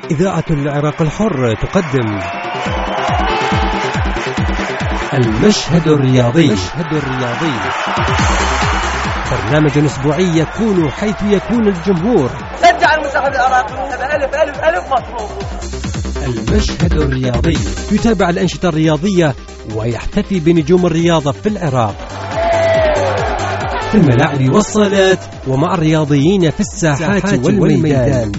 إذاعة العراق الحر تقدم المشهد الرياضي. برنامج أسبوعي يكون حيث يكون الجمهور. شجع المنتخب العراقي، ألف ألف ألف مطلوب. المشهد الرياضي يتابع الأنشطة الرياضية ويحتفي بنجوم الرياضة في العراق، في الملاعب والصالات ومع الرياضيين في الساحات والميدان.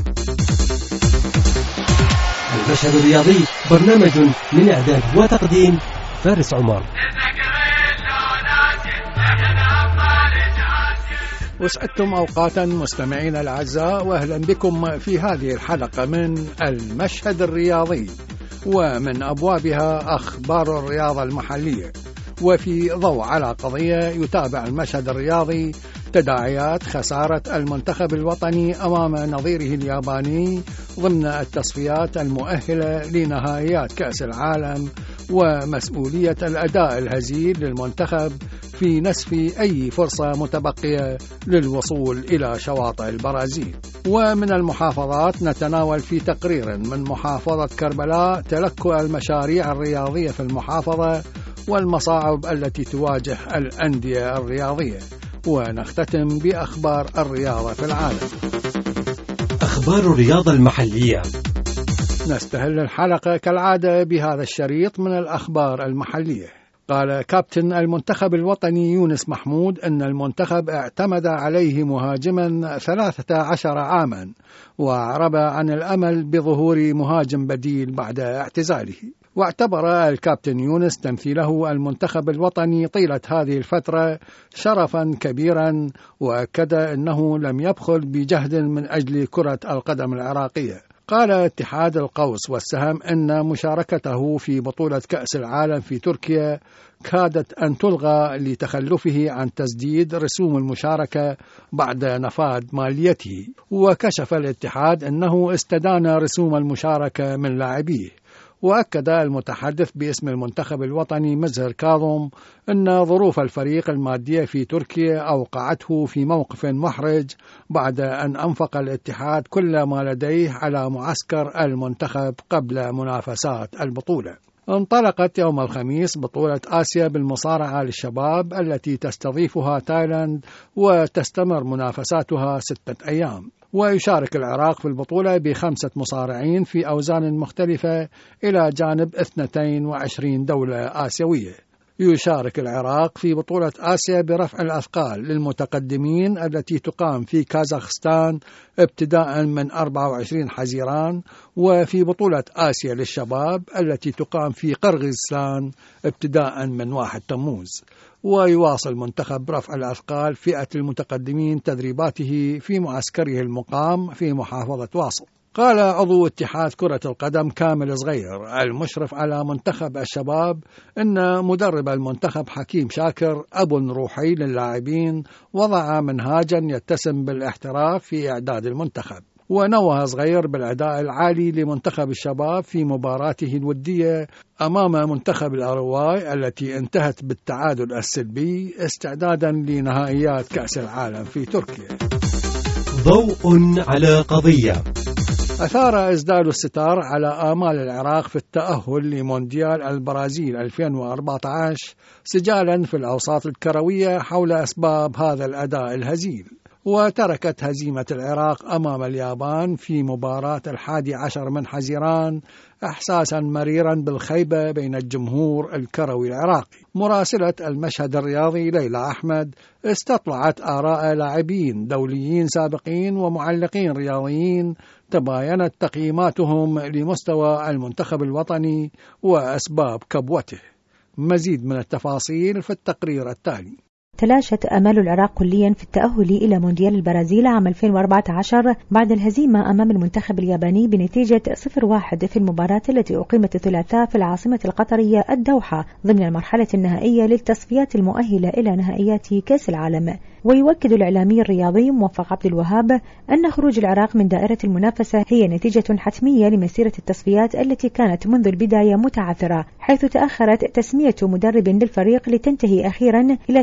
المشهد الرياضي برنامج من إعداد وتقديم فارس عمر. وسعدتم أوقاتا مستمعين الأعزاء، وأهلا بكم في هذه الحلقة من المشهد الرياضي، ومن أبوابها أخبار الرياضة المحلية. وفي ضوء على قضية يتابع المشهد الرياضي تداعيات خسارة المنتخب الوطني أمام نظيره الياباني ضمن التصفيات المؤهلة لنهائيات كأس العالم، ومسؤولية الأداء الهزيل للمنتخب في نسف أي فرصة متبقية للوصول إلى شواطئ البرازيل. ومن المحافظات نتناول في تقرير من محافظة كربلاء تلكؤ المشاريع الرياضية في المحافظة والمصاعب التي تواجه الأندية الرياضية، ونختتم بأخبار الرياضة في العالم. أخبار الرياضة المحلية. نستهل الحلقة كالعادة بهذا الشريط من الأخبار المحلية. قال كابتن المنتخب الوطني يونس محمود أن المنتخب اعتمد عليه مهاجما 13 عاما، وأعرب عن الأمل بظهور مهاجم بديل بعد اعتزاله. واعتبر الكابتن يونس تمثيله المنتخب الوطني طيلة هذه الفترة شرفا كبيرا، وأكد أنه لم يبخل بجهد من أجل كرة القدم العراقية. قال اتحاد القوس والسهم أن مشاركته في بطولة كأس العالم في تركيا كادت أن تلغى لتخلفه عن تسديد رسوم المشاركة بعد نفاذ ماليته. وكشف الاتحاد أنه استدان رسوم المشاركة من لاعبيه. وأكد المتحدث باسم المنتخب الوطني مزهر كاظم أن ظروف الفريق المادية في تركيا أوقعته في موقف محرج بعد أن أنفق الاتحاد كل ما لديه على معسكر المنتخب قبل منافسات البطولة. انطلقت يوم الخميس بطولة آسيا بالمصارعة للشباب التي تستضيفها تايلاند، وتستمر منافساتها 6 أيام. ويشارك العراق في البطولة ب5 مصارعين في أوزان مختلفة إلى جانب 22 دولة آسيوية. يشارك العراق في بطولة آسيا برفع الأثقال للمتقدمين التي تقام في كازاخستان ابتداء من 24 حزيران، وفي بطولة آسيا للشباب التي تقام في قرغيزستان ابتداء من 1 تموز. ويواصل منتخب رفع الأثقال فئة المتقدمين تدريباته في معسكره المقام في محافظة واسط. قال عضو اتحاد كرة القدم كامل صغير المشرف على منتخب الشباب إن مدرب المنتخب حكيم شاكر أب روحي للاعبين وضع منهاجا يتسم بالاحتراف في إعداد المنتخب. ونوه صغير بالأداء العالي لمنتخب الشباب في مباراته الودية أمام منتخب الأرواي التي انتهت بالتعادل السلبي استعدادا لنهائيات كأس العالم في تركيا. ضوء على قضية. أثار إسدال الستار على آمال العراق في التأهل لمونديال البرازيل 2014 سجالا في الأوساط الكروية حول أسباب هذا الأداء الهزيل. وتركت هزيمة العراق أمام اليابان في مباراة 11 من حزيران إحساسا مريرا بالخيبة بين الجمهور الكروي العراقي. مراسلة المشهد الرياضي ليلى أحمد استطلعت آراء لاعبين دوليين سابقين ومعلقين رياضيين تباينت تقييماتهم لمستوى المنتخب الوطني وأسباب كبوته. مزيد من التفاصيل في التقرير التالي. تلاشت آمال العراق كليا في التأهل إلى مونديال البرازيل عام 2014 بعد الهزيمة أمام المنتخب الياباني بنتيجة 0-1 في المباراة التي أقيمت الثلاثاء في العاصمة القطرية الدوحة ضمن المرحلة النهائية للتصفيات المؤهلة إلى نهائيات كأس العالم. ويؤكد الإعلامي الرياضي موفق عبد الوهاب أن خروج العراق من دائرة المنافسة هي نتيجة حتمية لمسيرة التصفيات التي كانت منذ البداية متعثرة، حيث تأخرت تسمية مدرب للفريق لتنتهي أخيرا إلى تسمية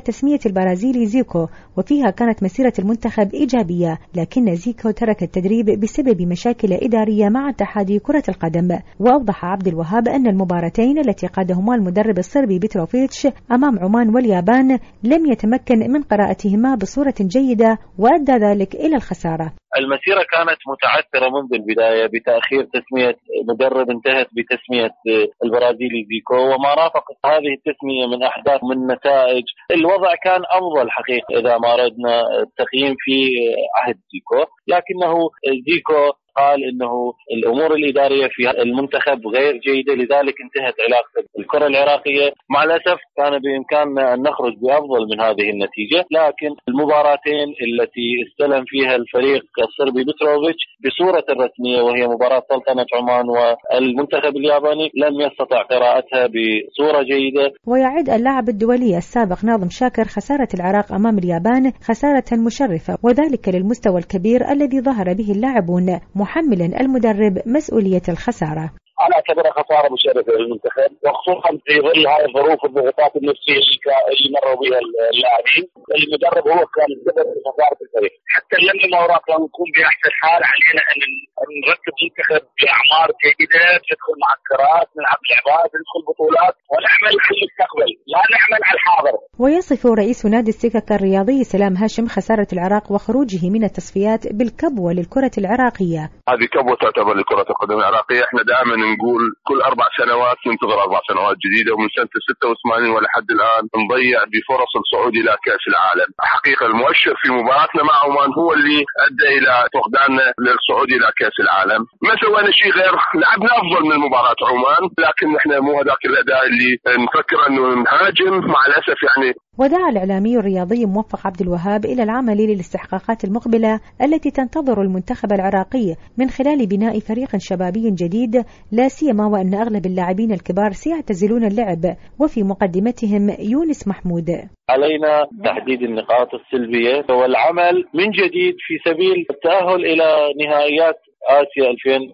البرازيلي زيكو، وفيها كانت مسيرة المنتخب إيجابية، لكن زيكو ترك التدريب بسبب مشاكل إدارية مع اتحاد كرة القدم. وأوضح عبد الوهاب أن المباراتين التي قادهما المدرب الصربي بتروفيتش أمام عمان واليابان لم يتمكن من قراءتهما بصورة جيدة، وأدى ذلك إلى الخسارة. المسيرة كانت متعثرة منذ البداية بتأخير تسمية مدرب، انتهت بتسمية البرازيلي زيكو، وما رافقت هذه التسمية من أحداث من نتائج. الوضع كان أفضل حقيقة إذا ما أردنا التقييم في عهد زيكو، لكنه زيكو قال إنه الأمور الإدارية في المنتخب غير جيدة، لذلك انتهت علاقة الكرة العراقية. مع الأسف كان بإمكاننا أن نخرج بأفضل من هذه النتيجة، لكن المباراتين التي استلم فيها الفريق الصربي بتروفيتش بصورة رسمية، وهي مباراة سلطنة عمان والمنتخب الياباني، لم يستطع قراءتها بصورة جيدة. ويعد اللاعب الدولي السابق ناظم شاكر خسارة العراق أمام اليابان خسارة مشرفة، وذلك للمستوى الكبير الذي ظهر به اللاعبون، محملا المدرب مسؤولية الخسارة. أنا أعتبرها خسارة مشرفة للمنتخب، وخصوصا في ظل هذه الظروف والضغوطات النفسية اللي مروا بها اللاعبين. المدرب هو كان السبب في خسارة الفريق. حتى لما الأوراق نكون بأحسن حال، علينا أن نرتب منتخب بأعمار جيدة، ندخل معسكرات، نلعب لعبات، ندخل بطولات، ونعمل على المستقبل، لا نعمل على الحاضر. ويصف رئيس نادي السكك الرياضي سلام هاشم خسارة العراق وخروجه من التصفيات بالكبوة للكرة العراقية. هذه كبوة تعتبر لكرة القدم العراقية. احنا دائما نقول كل 4 سنوات ننتظر 4 سنوات جديدة، ومن سنة 86 ولحد الآن نضيع بفرص الصعود إلى كأس العالم. حقيقة المؤشر في مباراتنا مع عمان هو اللي أدى إلى فقداننا للصعود إلى كأس العالم. ما سوينا شيء غير لعبنا أفضل من مباراة عمان، لكن احنا مو هذاك الأداء اللي نفكر أنه نهاجم. مع الأسف يعني. ودعا الإعلامي الرياضي موفق عبد الوهاب إلى العمل للاستحقاقات المقبلة التي تنتظر المنتخب العراقي من خلال بناء فريق شبابي جديد، لا سيما وأن أغلب اللاعبين الكبار سيعتزلون اللعب، وفي مقدمتهم يونس محمود. علينا تحديد النقاط السلبية والعمل من جديد في سبيل التأهل إلى نهائيات آسيا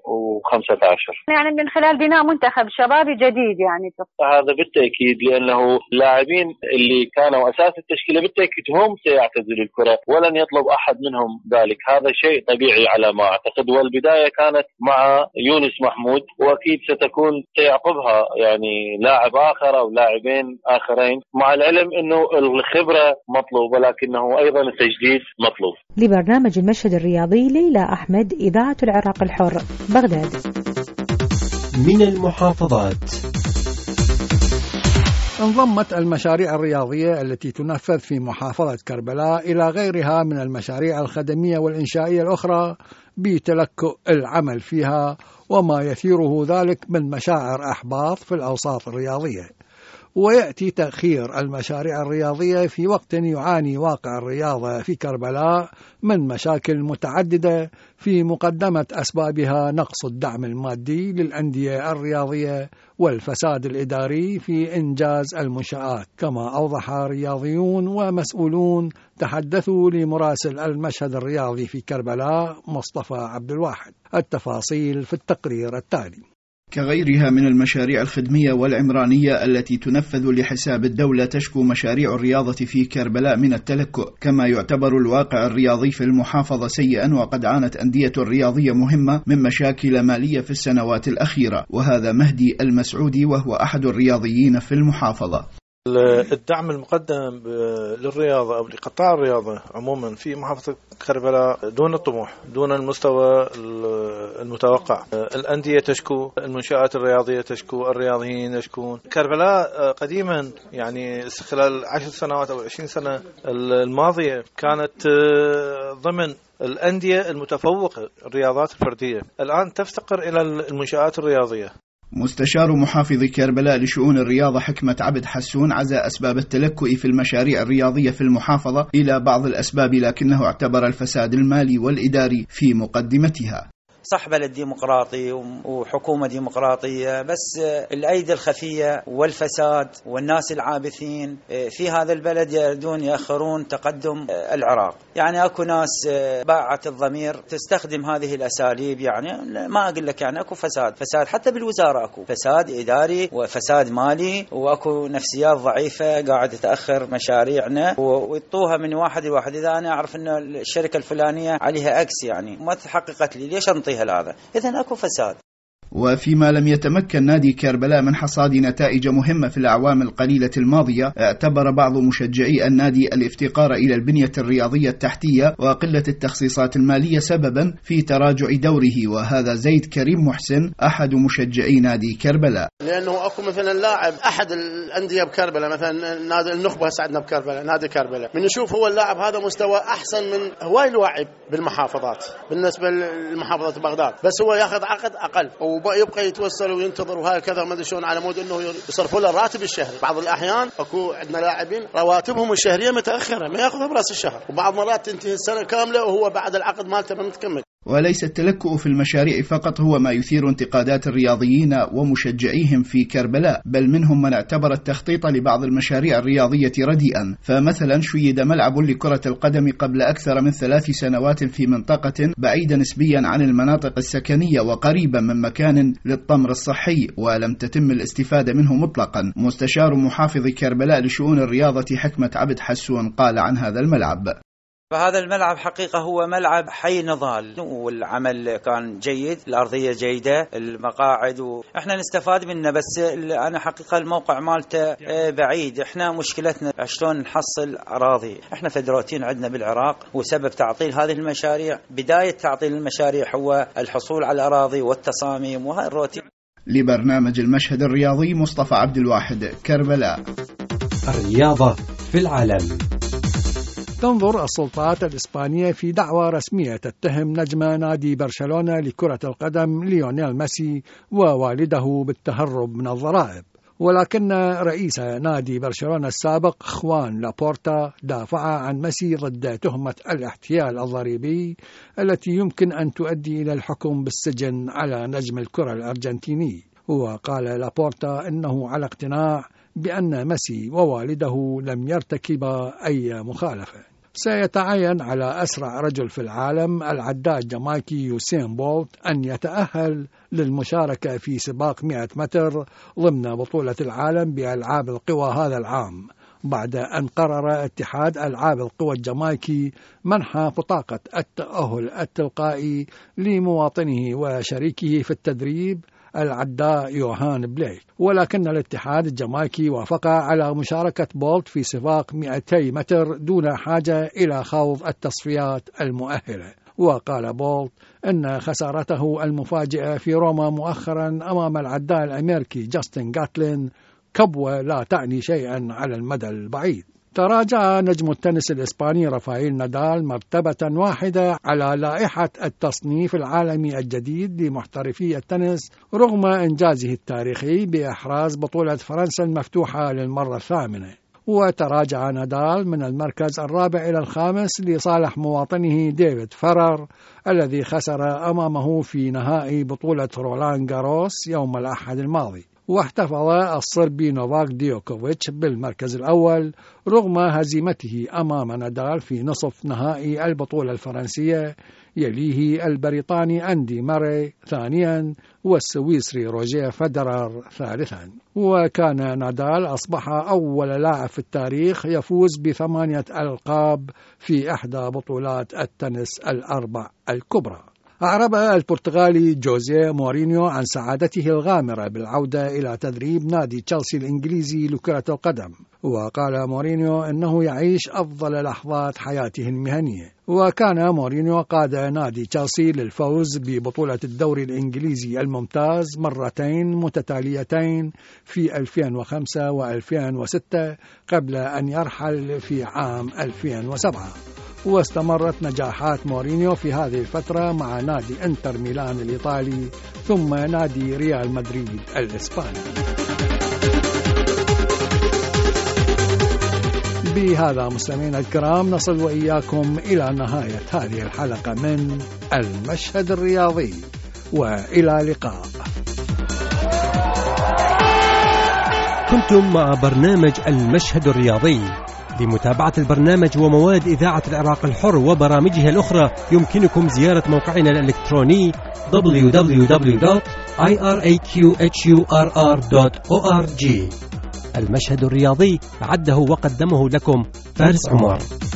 2015، يعني من خلال بناء منتخب شبابي جديد. يعني هذا بالتأكيد، لأنه اللاعبين اللي كانوا أساس التشكيلة بالتأكيد هم سيعتزلوا الكرة، ولن يطلب أحد منهم ذلك. هذا شيء طبيعي على ما أعتقد، والبداية كانت مع يونس محمود، وأكيد ستكون سيعقبها يعني لاعب آخر أو لاعبين آخرين، مع العلم أنه الخبرة مطلوبة، لكنه أيضا التجديد مطلوب. لبرنامج المشهد الرياضي، ليلى أحمد، إذاعة العراق الحر، بغداد. من المحافظات. انضمت المشاريع الرياضية التي تنفذ في محافظة كربلاء إلى غيرها من المشاريع الخدمية والإنشائية الأخرى بتلكؤ العمل فيها، وما يثيره ذلك من مشاعر إحباط في الأوساط الرياضية. ويأتي تأخير المشاريع الرياضية في وقت يعاني واقع الرياضة في كربلاء من مشاكل متعددة، في مقدمة أسبابها نقص الدعم المادي للأندية الرياضية والفساد الإداري في إنجاز المنشآت، كما أوضح رياضيون ومسؤولون تحدثوا لمراسل المشهد الرياضي في كربلاء مصطفى عبد الواحد. التفاصيل في التقرير التالي. كغيرها من المشاريع الخدمية والعمرانية التي تنفذ لحساب الدولة، تشكو مشاريع الرياضة في كربلاء من التلكؤ، كما يعتبر الواقع الرياضي في المحافظة سيئا، وقد عانت أندية الرياضية مهمة من مشاكل مالية في السنوات الأخيرة. وهذا مهدي المسعودي، وهو أحد الرياضيين في المحافظة. الدعم المقدم للرياضة أو لقطاع الرياضة عموما في محافظة كربلاء دون الطموح، دون المستوى المتوقع. الأندية تشكو، المنشآت الرياضية تشكو، الرياضيين يشكون. كربلاء قديما يعني خلال 10 سنوات أو 20 سنة الماضية كانت ضمن الأندية المتفوقة الرياضات الفردية، الآن تفتقر إلى المنشآت الرياضية. مستشار محافظ كربلاء لشؤون الرياضة حكمة عبد حسون عزى أسباب التلكؤ في المشاريع الرياضية في المحافظة إلى بعض الأسباب، لكنه اعتبر الفساد المالي والإداري في مقدمتها. صح بلد ديمقراطي وحكومة ديمقراطية، بس الأيدي الخفية والفساد والناس العابثين في هذا البلد يريدون يأخرون تقدم العراق. يعني أكو ناس باعت الضمير تستخدم هذه الأساليب، يعني ما أقول لك يعني أكو فساد حتى بالوزارة، أكو فساد إداري وفساد مالي، وأكو نفسيات ضعيفة قاعدة تأخر مشاريعنا ويطوها من واحد لواحد. إذا أنا أعرف أن الشركة الفلانية عليها أكس يعني ما تحققت لي، ليش أنطيها هذا؟ إذن أكو فساد. وفيما لم يتمكن نادي كربلاء من حصاد نتائج مهمة في الأعوام القليلة الماضية، اعتبر بعض مشجعي النادي الافتقار إلى البنية الرياضية التحتية وقلة التخصيصات المالية سببا في تراجع دوره، وهذا زيد كريم محسن أحد مشجعي نادي كربلاء. لأنه أكو مثلا لاعب أحد الأندية بكربلاء، مثلا نادي النخبة سعدنا بكربلاء، نادي كربلاء، من نشوف هو اللاعب هذا مستوى أحسن من هواي اللاعب بالمحافظات بالنسبة لمحافظة بغداد، بس هو ياخذ عقد أقل ويبقى يتوسل وينتظر وهكذا ما ادري شلون، على مود انه يصرفوا له الراتب الشهري. بعض الاحيان اكو عندنا لاعبين رواتبهم الشهريه متاخره ما ياخذها براس الشهر، وبعض مرات تنتهي السنه كامله وهو بعد العقد مالته ما متكمل. وليس التلكؤ في المشاريع فقط هو ما يثير انتقادات الرياضيين ومشجعيهم في كربلاء، بل منهم من اعتبر التخطيط لبعض المشاريع الرياضية رديئا. فمثلا شيد ملعب لكرة القدم قبل أكثر من 3 سنوات في منطقة بعيدة نسبيا عن المناطق السكنية وقريبا من مكان للطمر الصحي، ولم تتم الاستفادة منه مطلقا. مستشار محافظ كربلاء لشؤون الرياضة حكمة عبد حسون قال عن هذا الملعب: فهذا الملعب حقيقة هو ملعب حي نضال، والعمل كان جيد، الأرضية جيدة، المقاعد احنا نستفاد منه، بس أنا حقيقة الموقع مالته بعيد. احنا مشكلتنا شلون نحصل أراضي. احنا فدروتين عندنا بالعراق، وسبب تعطيل هذه المشاريع، بداية تعطيل المشاريع هو الحصول على الأراضي والتصاميم وهذا الروتين. لبرنامج المشهد الرياضي مصطفى عبد الواحد، كربلاء. الرياضة في العالم. تنظر السلطات الإسبانية في دعوى رسمية تتهم نجم نادي برشلونة لكرة القدم ليونيل ميسي ووالده بالتهرب من الضرائب، ولكن رئيس نادي برشلونة السابق خوان لابورتا دافع عن ميسي ضد تهمة الاحتيال الضريبي التي يمكن أن تؤدي إلى الحكم بالسجن على نجم الكرة الأرجنتيني. وقال لابورتا إنه على اقتناع بأن ميسي ووالده لم يرتكبا أي مخالفة. سيتعين على أسرع رجل في العالم العداء الجامايكي يوسين بولت أن يتأهل للمشاركة في سباق 100 متر ضمن بطولة العالم بألعاب القوى هذا العام، بعد أن قرر اتحاد ألعاب القوى الجامايكي منح بطاقة التأهل التلقائي لمواطنه وشريكه في التدريب العداء يوهان بليك. ولكن الاتحاد الجامايكي وافق على مشاركة بولت في سباق 200 متر دون حاجة إلى خوض التصفيات المؤهلة. وقال بولت أن خسارته المفاجئة في روما مؤخرا أمام العداء الأمريكي جاستن غاتلين كبوة لا تعني شيئا على المدى البعيد. تراجع نجم التنس الإسباني رافائيل نادال مرتبة واحدة على لائحة التصنيف العالمي الجديد لمحترفي التنس رغم إنجازه التاريخي بإحراز بطولة فرنسا المفتوحة للمرة 8. وتراجع نادال من المركز الرابع إلى الخامس لصالح مواطنه ديفيد فرر الذي خسر أمامه في نهائي بطولة رولان جاروس يوم الأحد الماضي. واحتفظ الصربي نوفاك ديوكوفيتش بالمركز الأول رغم هزيمته أمام نادال في نصف نهائي البطولة الفرنسية، يليه البريطاني أندي ماري ثانيا والسويسري روجير فيدرر ثالثا. وكان نادال أصبح أول لاعب في التاريخ يفوز ب8 ألقاب في إحدى بطولات التنس الأربع الكبرى. أعرب البرتغالي جوزيه مورينيو عن سعادته الغامرة بالعودة إلى تدريب نادي تشيلسي الإنجليزي لكرة القدم. وقال مورينيو إنه يعيش أفضل لحظات حياته المهنية. وكان مورينيو قاد نادي تشيلسي للفوز ببطولة الدوري الإنجليزي الممتاز مرتين متتاليتين في 2005 و2006 قبل أن يرحل في عام 2007. واستمرت نجاحات مورينيو في هذه الفترة مع نادي انتر ميلان الإيطالي ثم نادي ريال مدريد الإسباني. بهذا مستمعينا الكرام نصل وإياكم إلى نهاية هذه الحلقة من المشهد الرياضي، وإلى اللقاء. كنتم مع برنامج المشهد الرياضي. لمتابعة البرنامج ومواد إذاعة العراق الحر وبرامجها الأخرى يمكنكم زيارة موقعنا الإلكتروني www.iraqhurr.org. المشهد الرياضي عده وقدمه لكم فارس عمر.